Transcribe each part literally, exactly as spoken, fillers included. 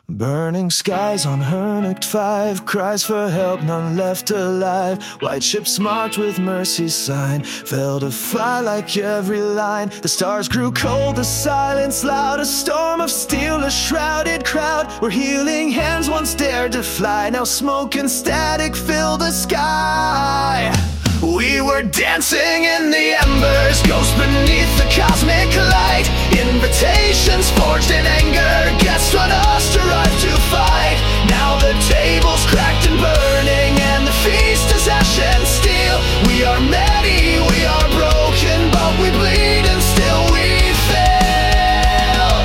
Burning skies on Hernicht five, cries for help, none left alive. White ships marked with mercy's sign, failed to fly like every line. The stars grew cold, the silence loud, a storm of steel, a shrouded crowd. Where healing hands once dared to fly, now smoke and static fill the sky. We were dancing in the embers, ghosts beneath the cosmic light. Invitations forged in anger, guests on us to rise to fight. Now the table's cracked and burning, and the feast is ash and steel. We are many, we are broken, but we bleed and still we fail.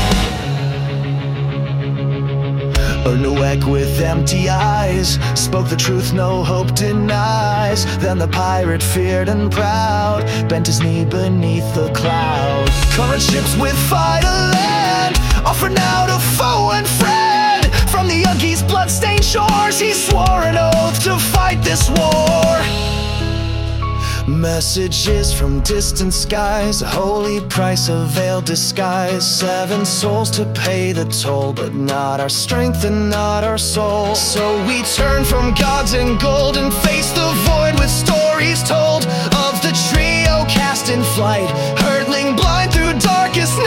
Ernuek with empty eyes spoke the truth no hope denies. Then the pirate, feared and proud, bent his knee beneath the cloud. Current ships with fight a land, offer now to foe and friend. From the Uggy's blood-stained shores, he swore an oath to fight this war. Messages from distant skies, a holy price, a veiled disguise. Seven souls to pay the toll, but not our strength and not our soul. So we turn from gods and gold and face the void with stories told of the trio cast in flight, hurtling blind through darkest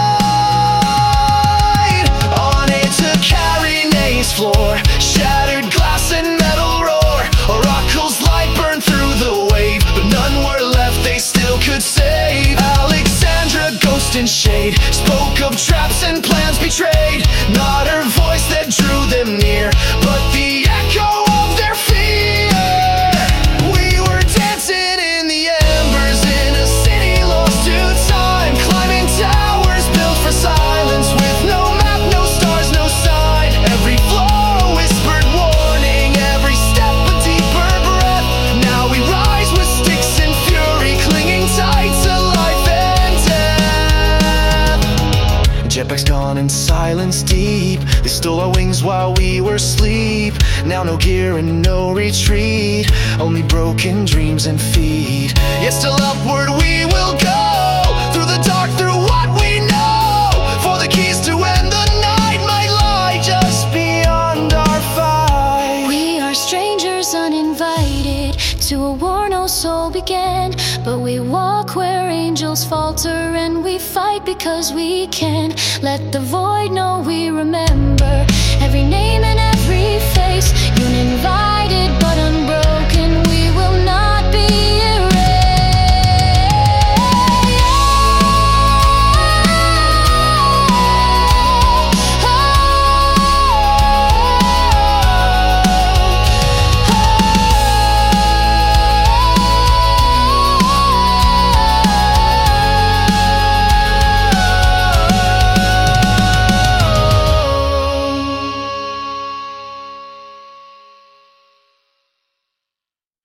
night. On a to Carinae's floor, shattered glass and metal roar. Oracle's light burned through the wave, but none were left they still could save. Alexandra, ghost in shade, spoke of traps and plans betrayed. Not her voice that drew them near, but the echo of their fear. We were dancing in the embers in a city lost to time, climbing towers built for silence with no map, no stars, no sign. Every floor a whispered warning, every step a deeper breath. Now we rise with sticks and fury, clinging tight to life and death. Jetpacks gone and silence deep, they stole our wings while we were asleep. Now no gear and no retreat, only broken dreams and feet. Yet still upward we will go, through the dark, through what we know. For the keys to end the night might lie just beyond our fight. We are strangers uninvited to a war no soul began, but we walk where angels falter, and we fight because we can. Let the void know we remember.